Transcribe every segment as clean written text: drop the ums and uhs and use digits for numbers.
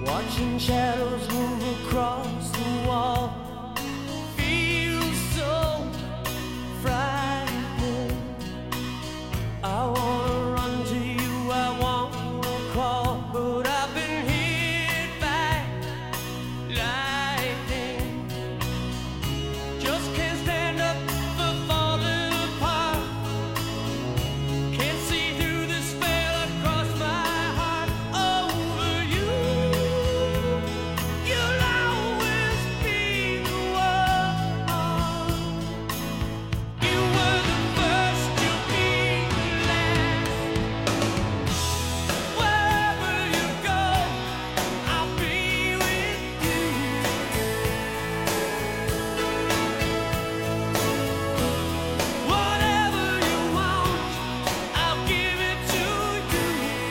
watching shadows move across the wall. Feels so frightening. I wanna run to you, I wanna crawl, but I've been hit by lightning. Just can't stand up for falling apart. Can't see through the spell across my heart over you. You'll always be the one. You were the first, you'll be the last. Wherever you go, I'll be with you. Whatever you want, I'll give it to you.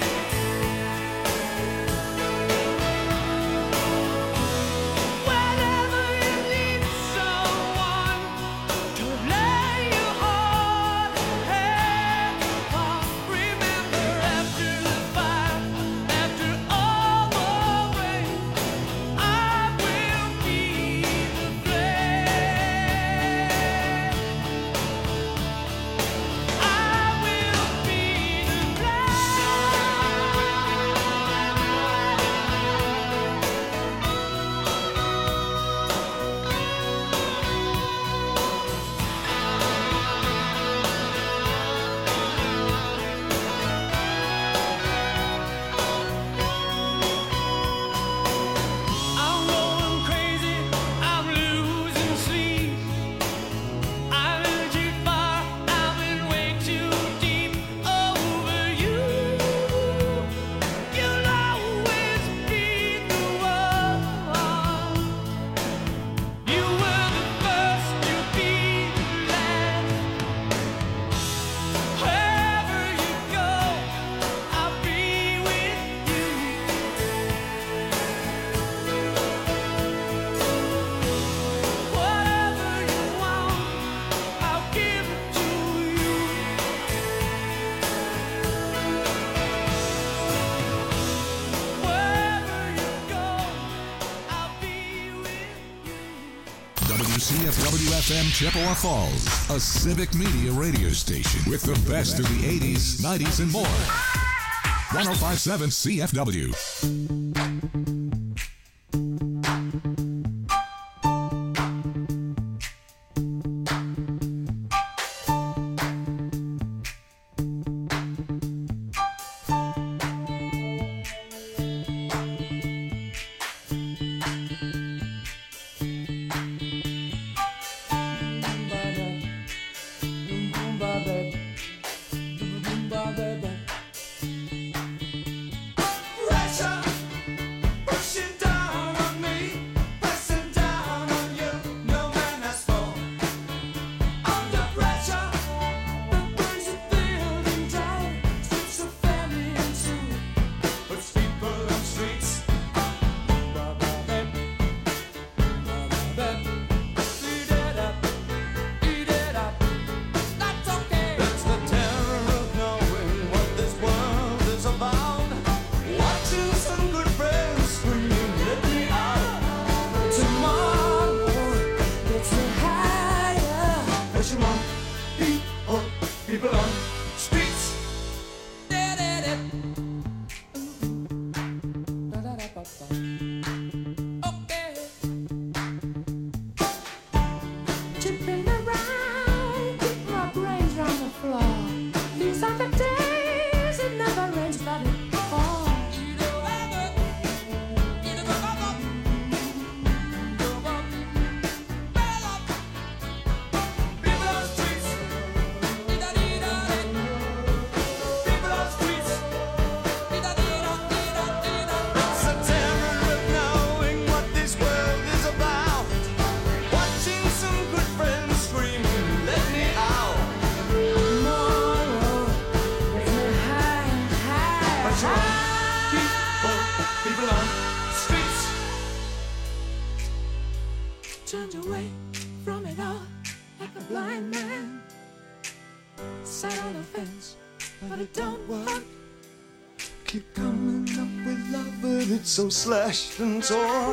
Whenever you need someone to lay your heart and head upon, remember after the fire, after all the rain, I will be the flame. I will be the I'm going crazy, I'm losing sleep. I'm in too far, I'm in way too deep over you. You'll always be the one. You were the first, you'll be the last. Wherever you go, I'll be with you. Whatever you want, I'll give it to you. Wherever you go, I'll be with you. WCFW-FM Chippewa Falls, a civic media radio station with the best of the 80s, 90s, and more. 1057 CFW. Pressure turned away from it all like a blind man. Sat on the fence, but it don't work. keep coming up with love, but it's so slashed and torn.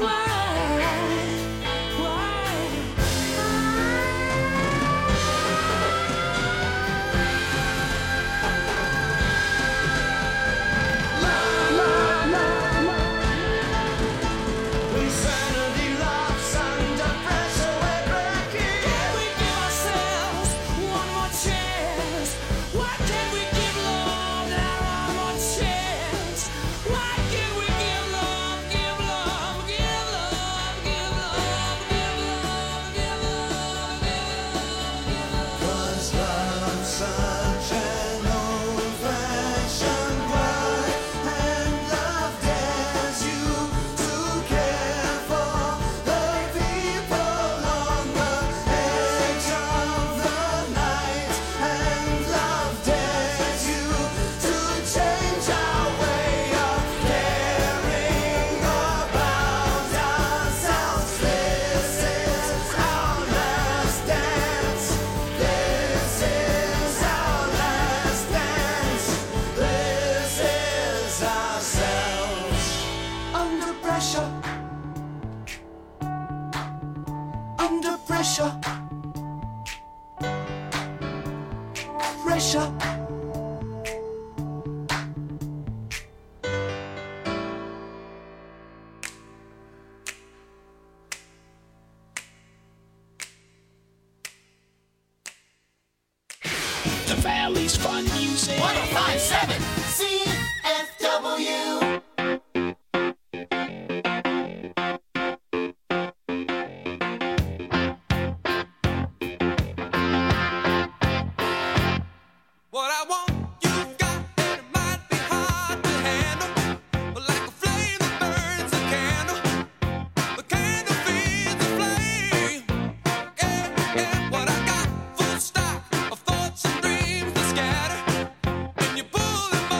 The Valley's fun music. 105.7 CFW. What I want, you've got, and it might be hard to handle. But like a flame that burns a candle, the candle feeds the flame. Yeah, yeah, what I got, full stock of thoughts and dreams that scatter. And you pull them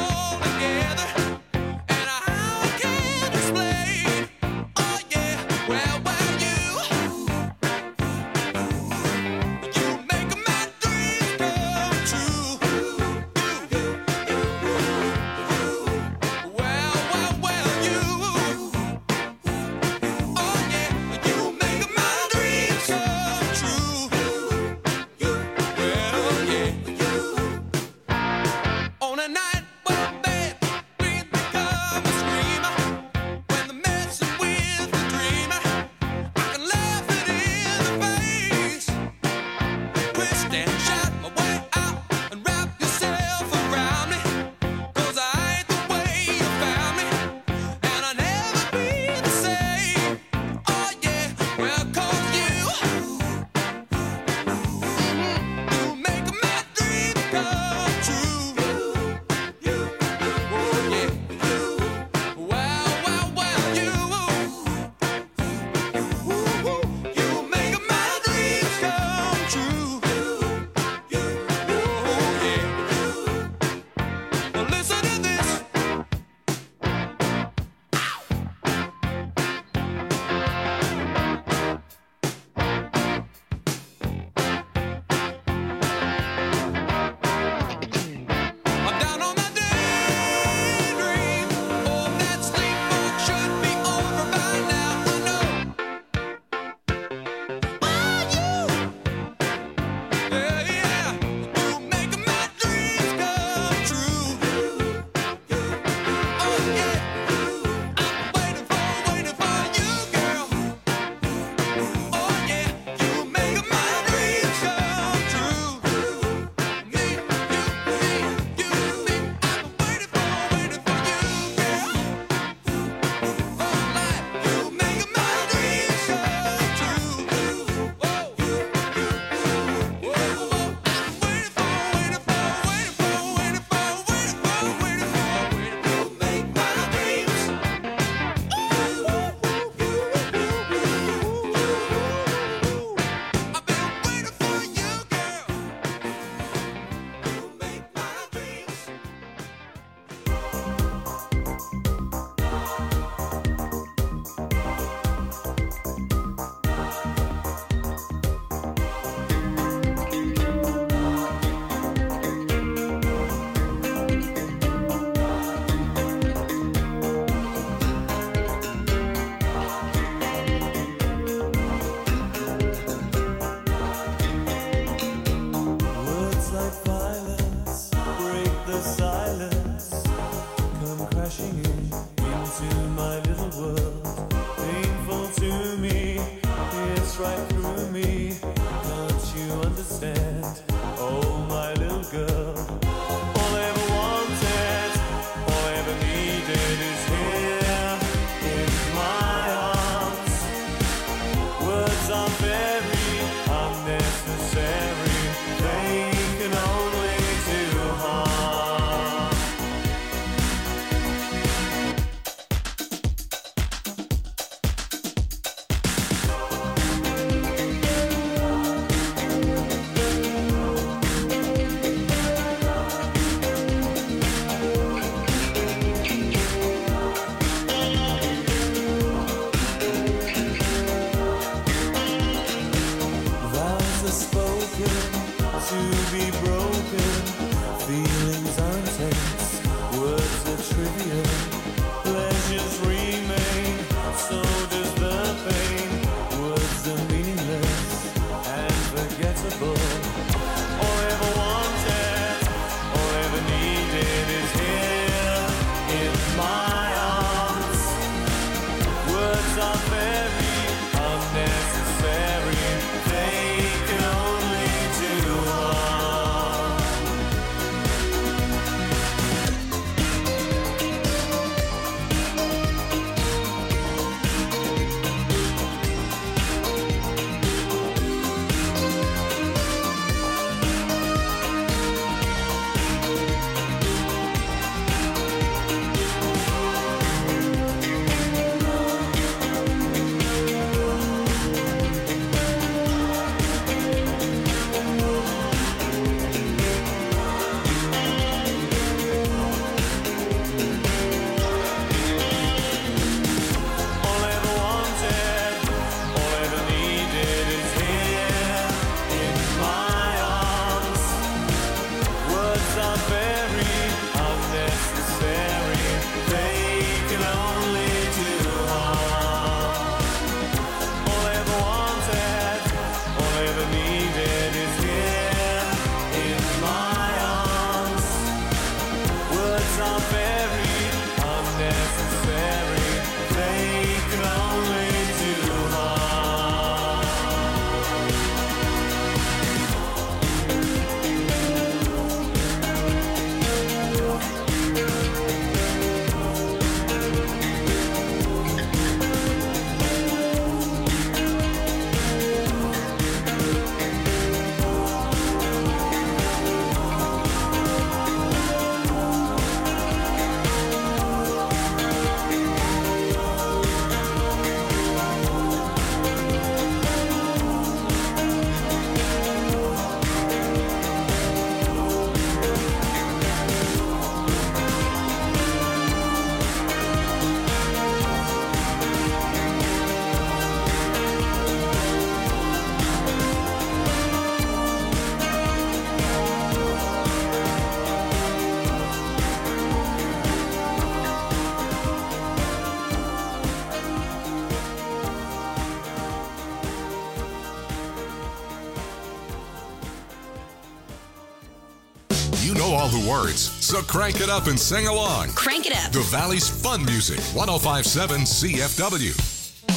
crashing in into my little world. Painful to me, it's right through me. Can't you understand? Oh, my little girl. All I ever wanted, all I ever needed is here in my arms. Words are very unnecessary. They can only do harm. Vows are spoken to be broken. Feelings are intense, words are trivial. Pleasures remain, so does the pain. Words are meaningless and forgettable. All I ever wanted, all I ever needed is here in my arms. Words are very unnecessary. They can only do harm. All I ever wanted, all I ever needed is here in my arms. Words are very unnecessary. They can only do harm. All I ever wanted, all I ever needed is here in my arms. Words are very unnecessary. They can only do harm. You know all the words, so crank it up and sing along. Crank it up. The Valley's fun music, 105.7 CFW.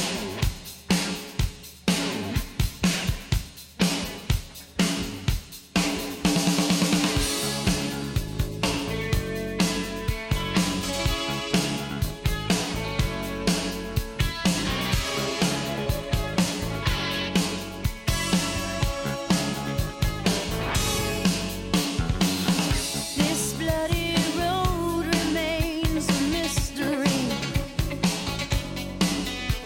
This bloody road remains a mystery.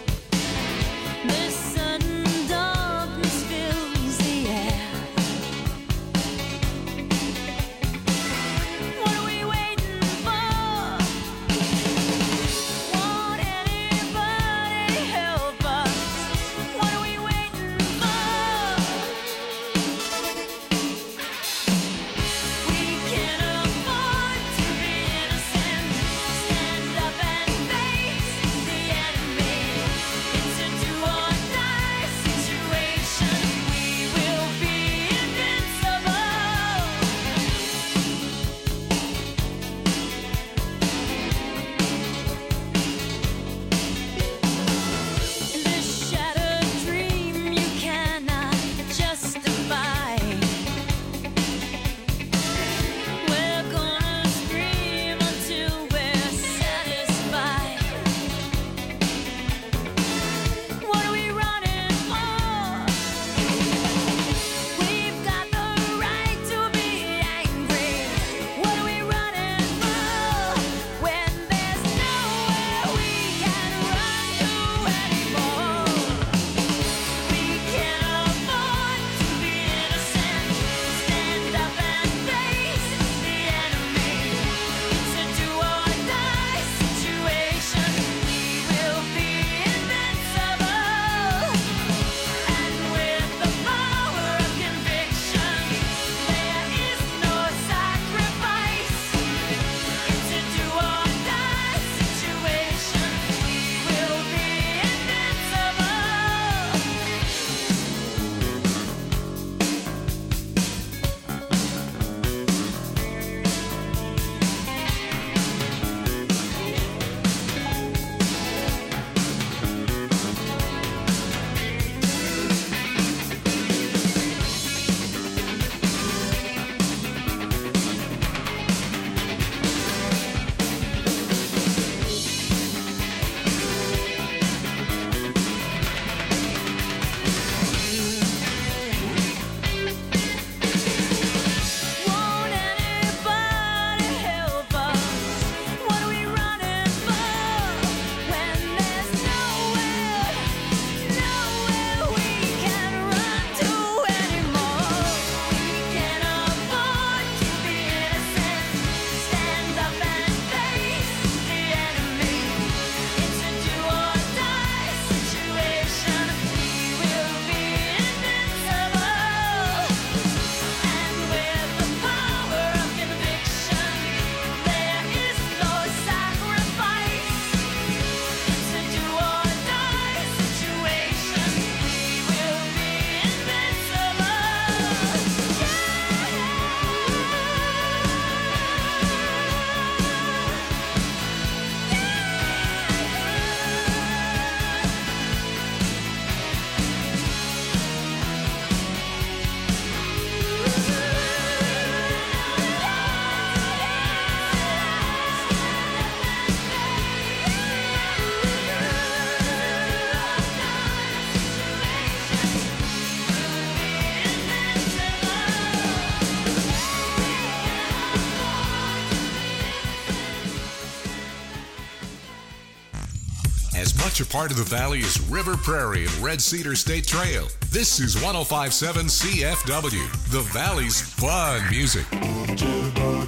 as much a part of the valley as River Prairie and Red Cedar State Trail. This is 105.7 CFW, the valley's fun music. Jitterbug.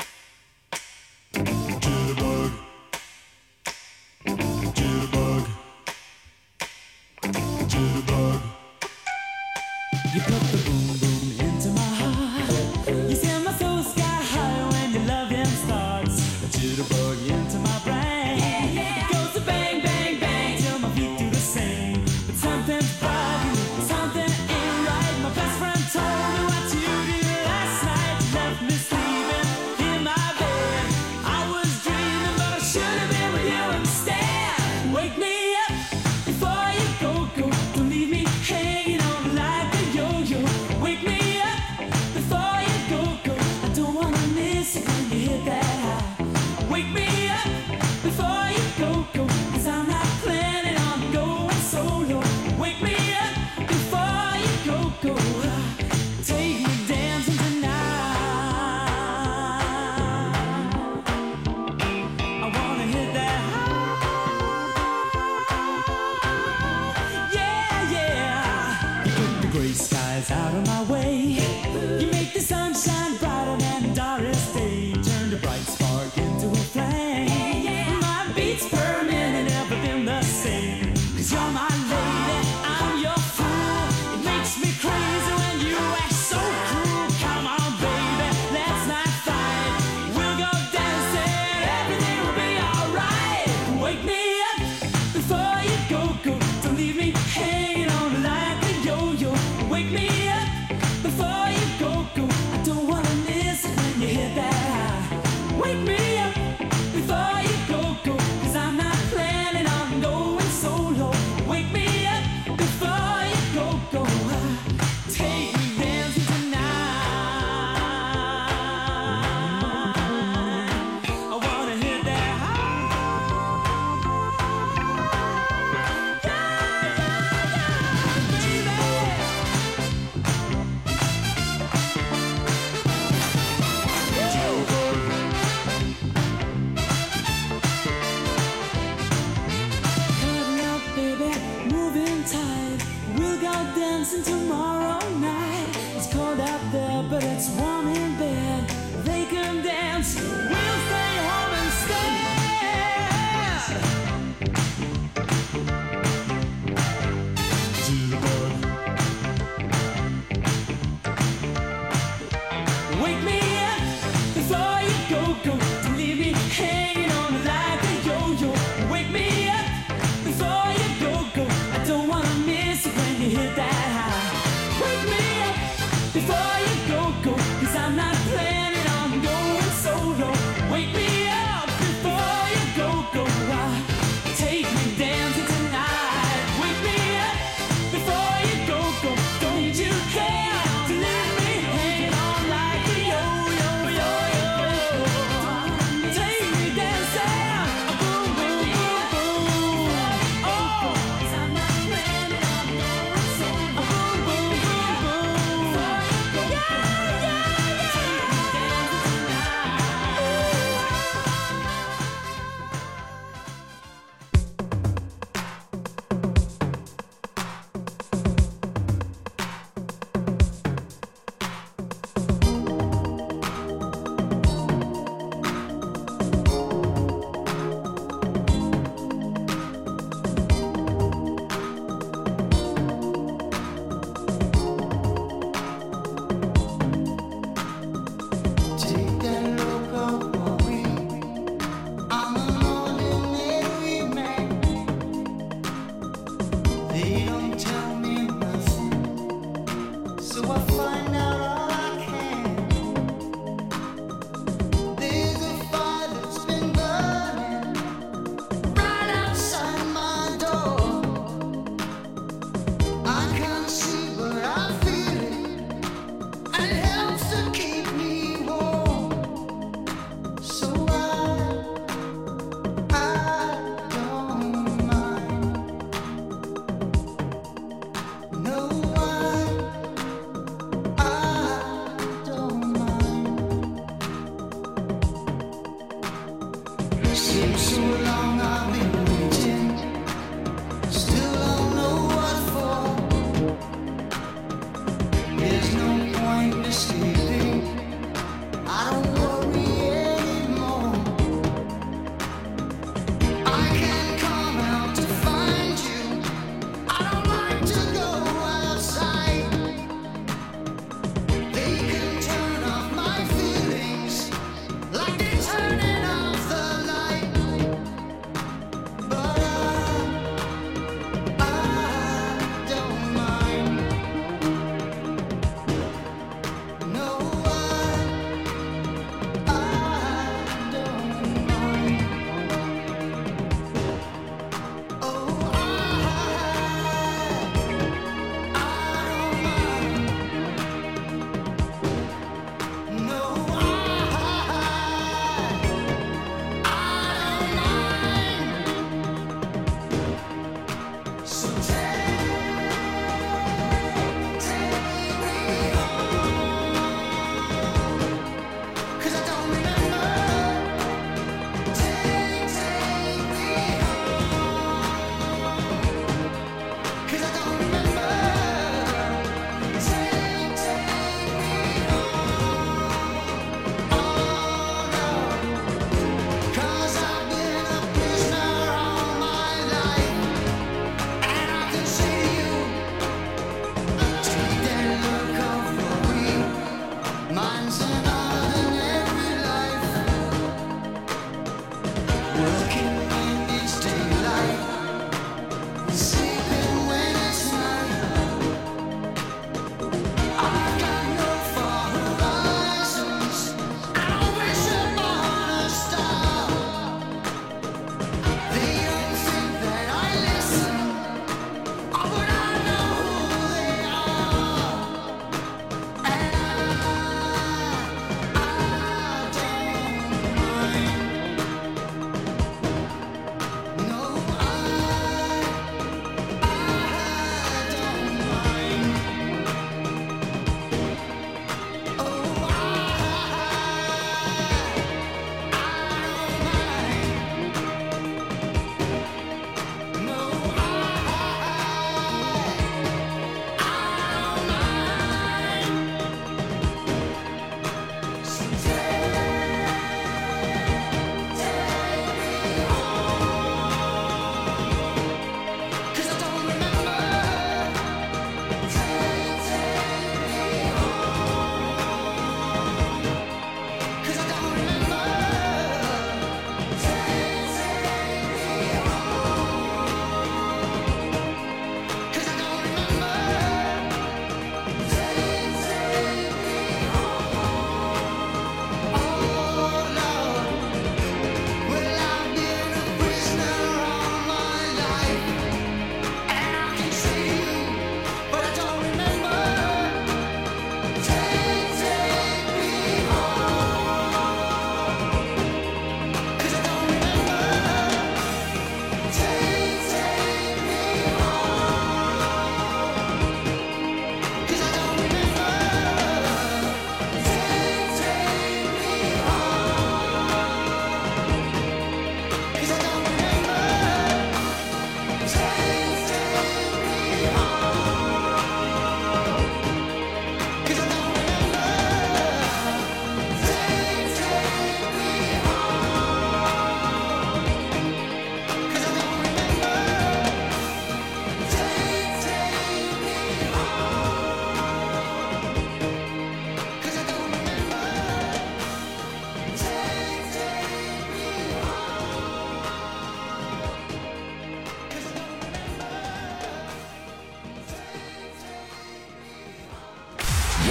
Jitterbug. Jitterbug. Jitterbug. You put the boom boom into my heart. You send my soul sky high when your loving starts. A jitterbug into my brain. It goes to bang, bang, bang till my feet do the same. But something's bugging, something ain't right. My best friend told me what you did last night. You left me sleeping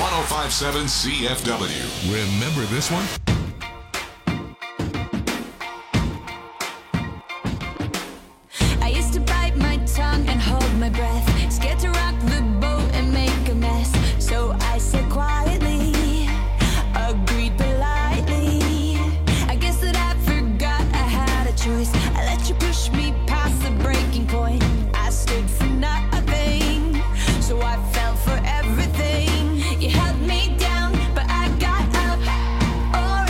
1057 CFW. Remember this one? I used to bite my tongue and hold my breath, scared to rock the boat and make a mess. So I said quietly, agreed politely. I guess that I forgot I had a choice. I let you push me past the breaking point. I stood for nothing, so I fell for everything. You held me down, but I got up. All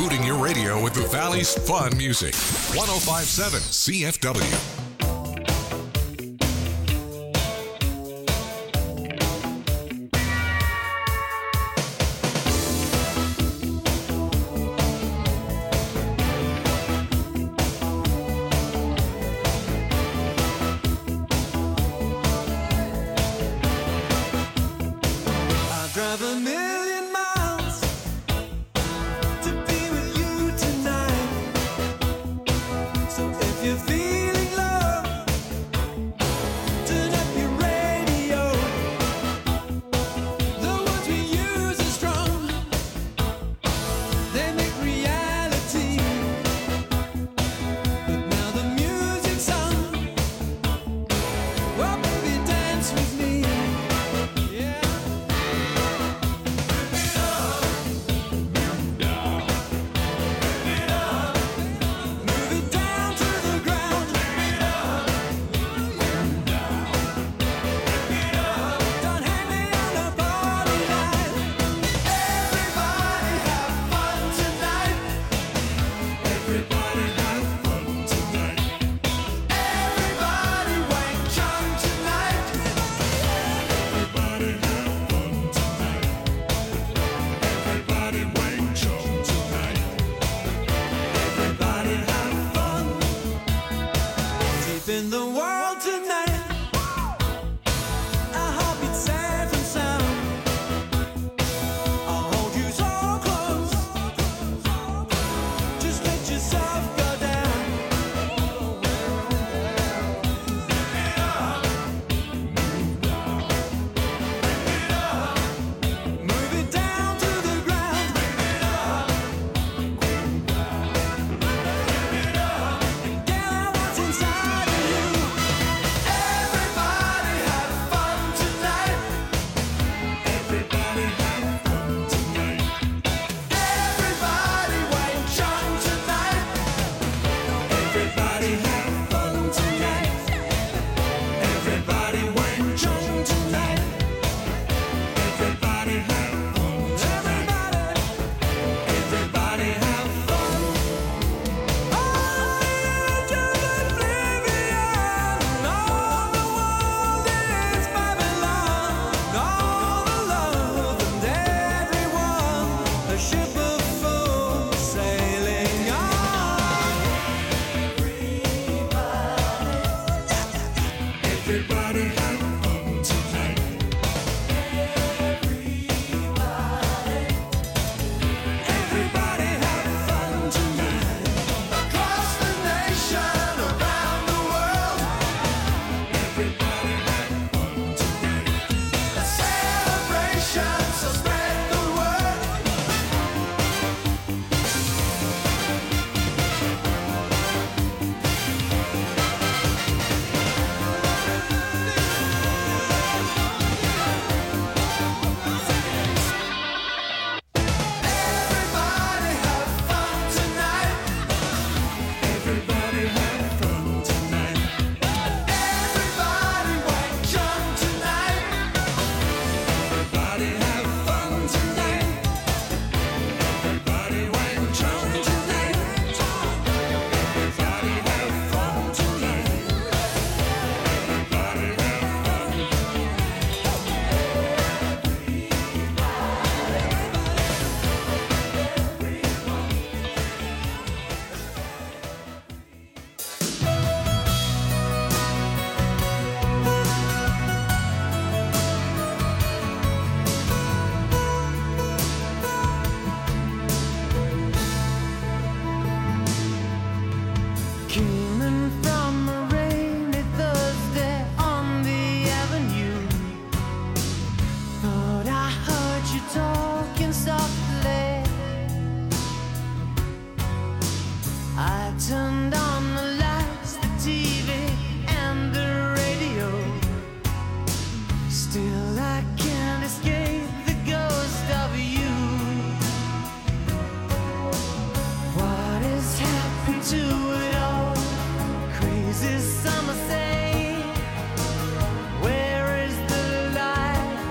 rebooting your radio with the Valley's fun music. 105.7 CFW.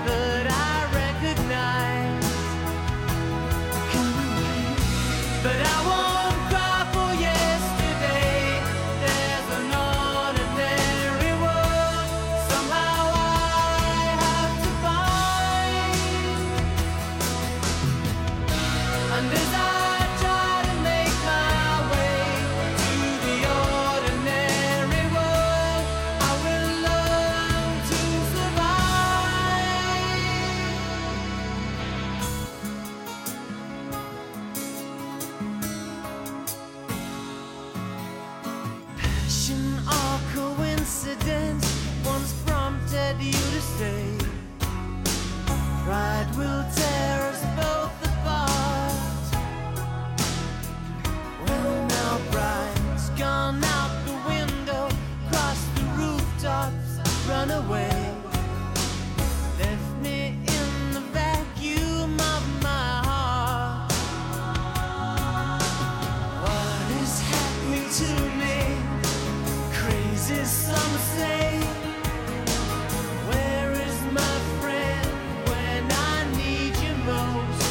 But accidents once prompted you to say, pride will tear us both apart. Well, now pride's gone out the window, crossed the rooftops, run away. Left me in the vacuum of my heart. What is happening to me? Crazy, some say. Where is my friend when I need you most?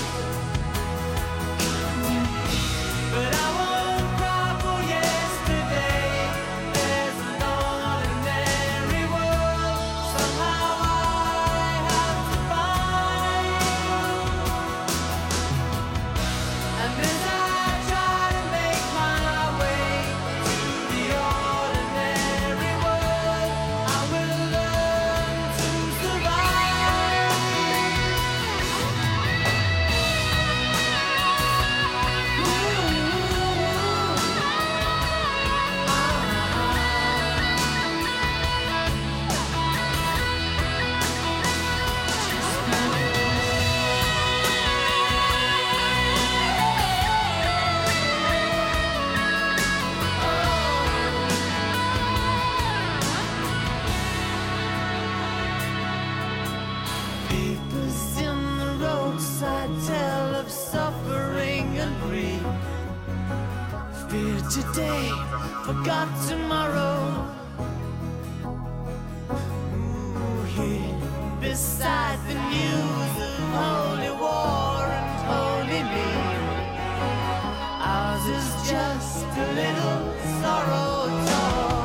But I won't cry for yesterday. There's an ordinary world somehow I have to find. And as I try to make my way to the ordinary world, I will learn to survive. Papers in the roadside tell of suffering and grief. Fear today, forgot tomorrow. Ooh, here beside the news of holy war and holy me. Ours is just a little sorrow talk.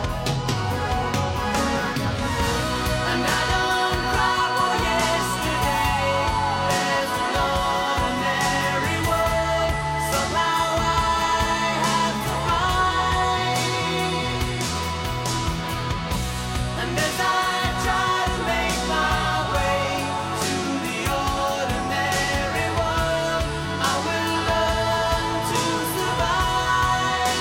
And I don't cry for yesterday. There's an ordinary world somehow I have to find. And as I try to make my way to the ordinary world, I will learn to survive.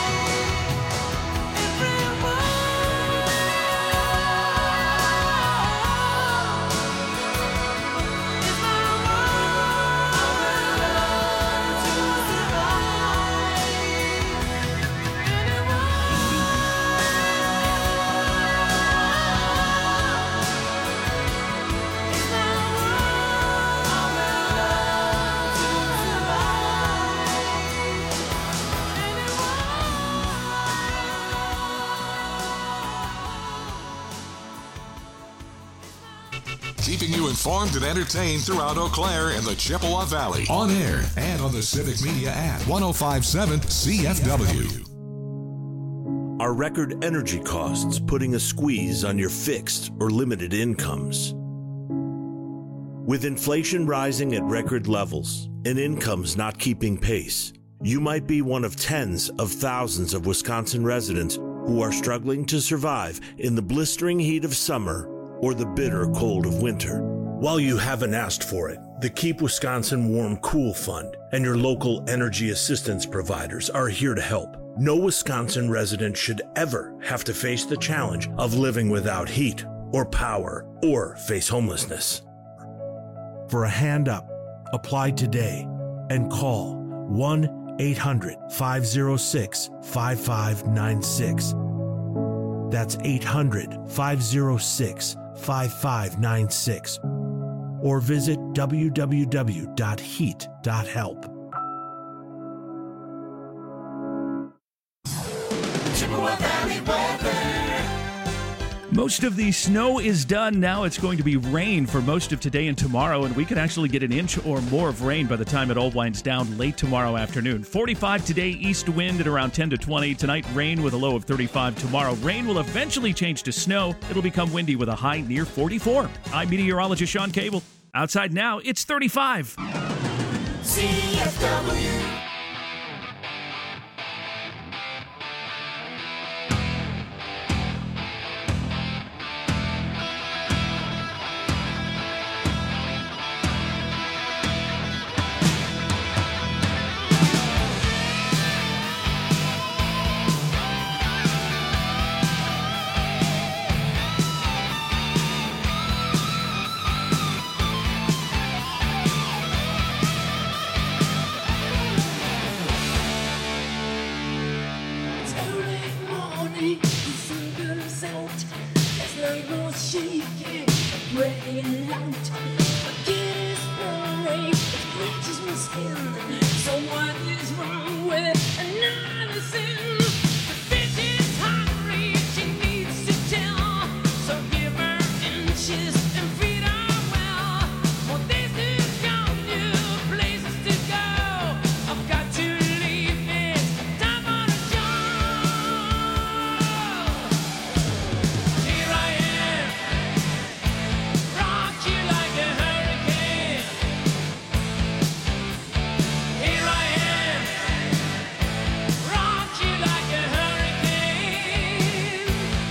Keeping you informed and entertained throughout Eau Claire and the Chippewa Valley. On air and on the Civic Media app. 105.7 CFW. Are record energy costs putting a squeeze on your fixed or limited incomes? With inflation rising at record levels and incomes not keeping pace, you might be one of tens of thousands of Wisconsin residents who are struggling to survive in the blistering heat of summer or the bitter cold of winter. While you haven't asked for it, the Keep Wisconsin Warm Cool Fund and your local energy assistance providers are here to help. No Wisconsin resident should ever have to face the challenge of living without heat or power or face homelessness. For a hand up, apply today and call 1-800-506-5596. That's 800-506-5596. Or visit www.heat.help. Chippewa Valley weather. Most of the snow is done. Now it's going to be rain for most of today and tomorrow, and we could actually get an inch or more of rain by the time it all winds down late tomorrow afternoon. 45 today, east wind at around 10 to 20. Tonight, rain with a low of 35. Tomorrow, rain will eventually change to snow. It'll become windy with a high near 44. I'm meteorologist Sean Cable. Outside now, it's 35. CFW. very out. Again, it's burning, it scratches my skin. So what is wrong with another sin? The bitch is hungry, she needs to tell. So give her inches and feed her well. Well, this is your new places to go. I've got to leave this time on a job. Here I am, rock you like a hurricane. Here I am, rock you like a hurricane.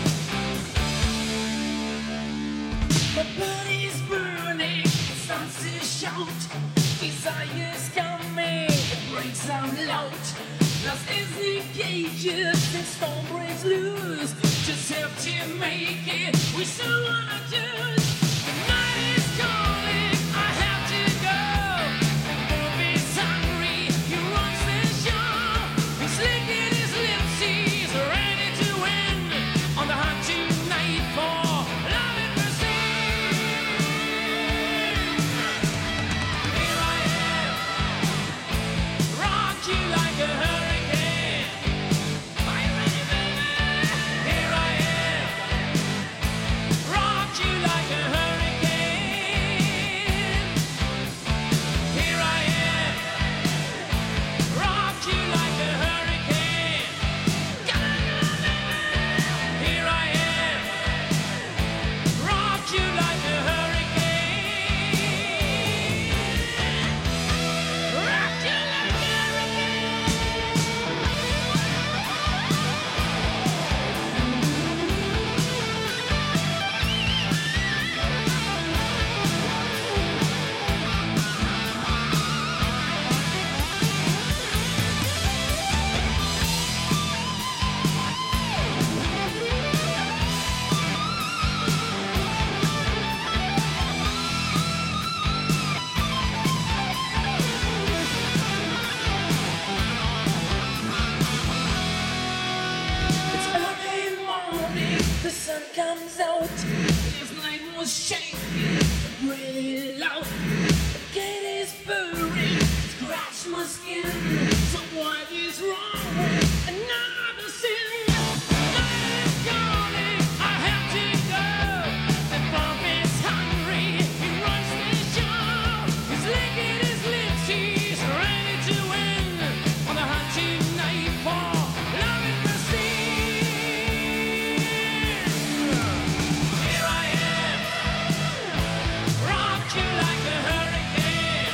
My body's burning, it starts to shout. Desire's coming, it breaks out loud. Lost is the cages and storm breaks loose. Just have to make it, we still wanna choose. The night is calling, I have to go. The wolf is hungry, he runs the show. He's licking his lips, he's ready to win. On the hunt tonight for love and mercy. Here I am, rock you like a hurricane. Are you ready, baby? Here I am, rock you like a hurricane. Here I am, rock you like a hurricane. Come on, baby. Here I am, rock you like a hurricane. Rock you like a It's early morning, the sun comes out. This night was shaking, really loud. The gate is burning, scratch my skin. So what is wrong with another sin? Night is calling, I have to go. The bomb is hungry, he runs the show. He's licking his lips, he's ready to win. On the hunt tonight for love and mercy. Here I am, rock you like a hurricane.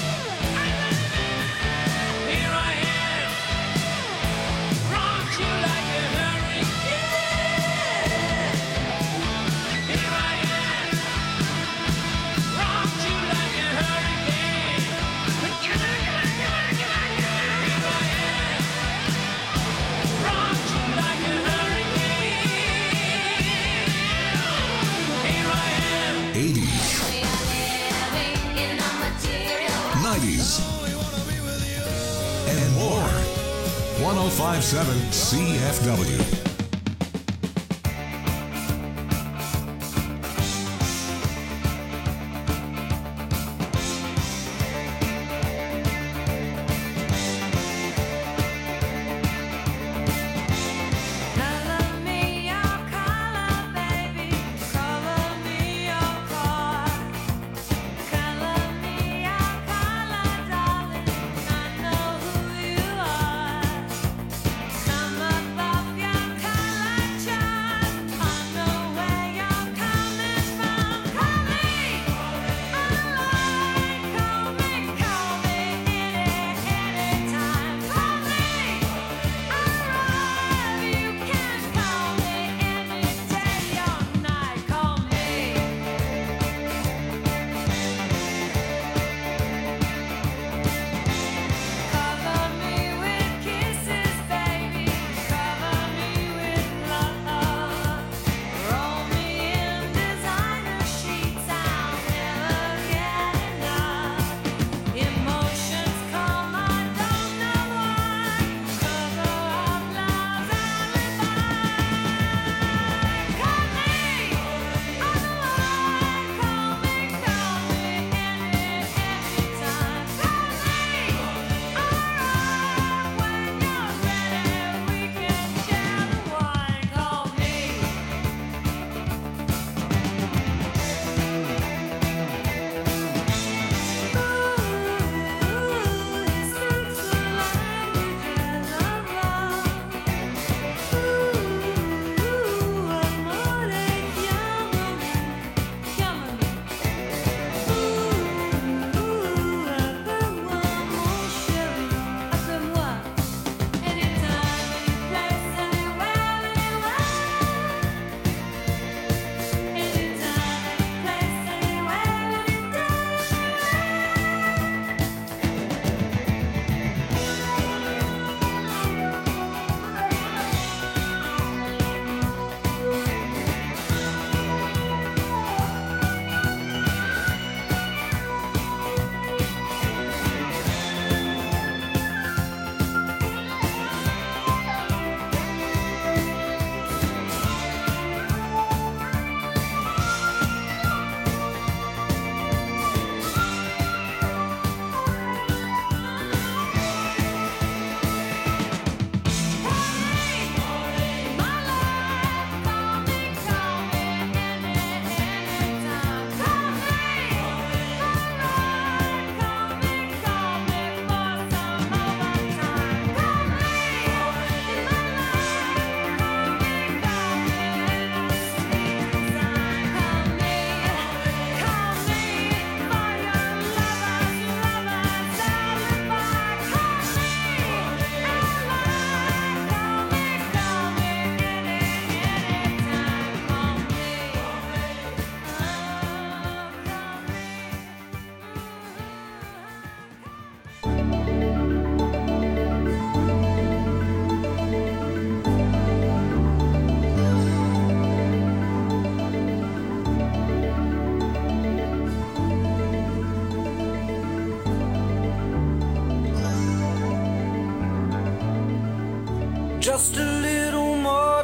Here I am, rock you like a hurricane. Here I am, rock you like a hurricane. Here I am, rock you like a hurricane. Here I am. 80s, 90s, and more. 1057 CFW. Color me your color, baby. Color me your car. Color me your color, darling. I know who you are. Come above your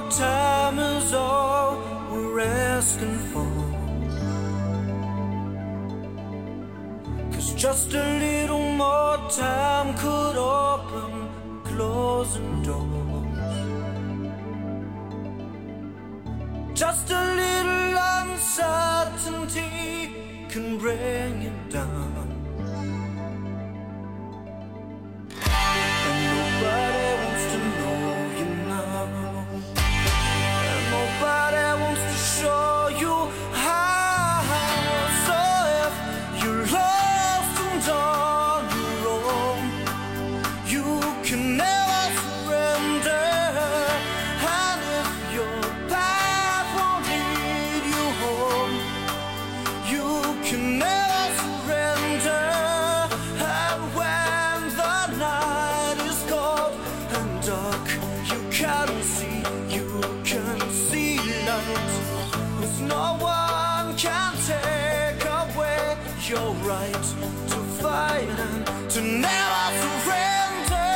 time is all we're asking for. 'Cause just a little more time could open closing doors. Just a little uncertainty can bring you down. And nobody wants to know you now. And nobody wants to show you how. So if you're lost and on your own, you can never surrender. And if your path won't lead you home, you can never surrender. And when the night is cold and dark, you can see light. 'Cause no one can take away your right to fight and to never surrender.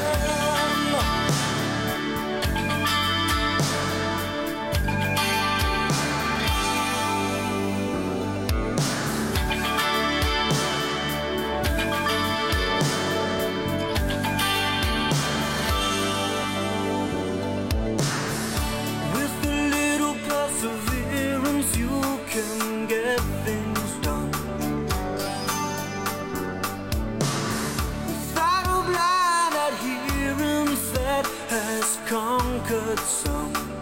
With a little perseverance, you can get things done. Without a blind adherence that has conquered some.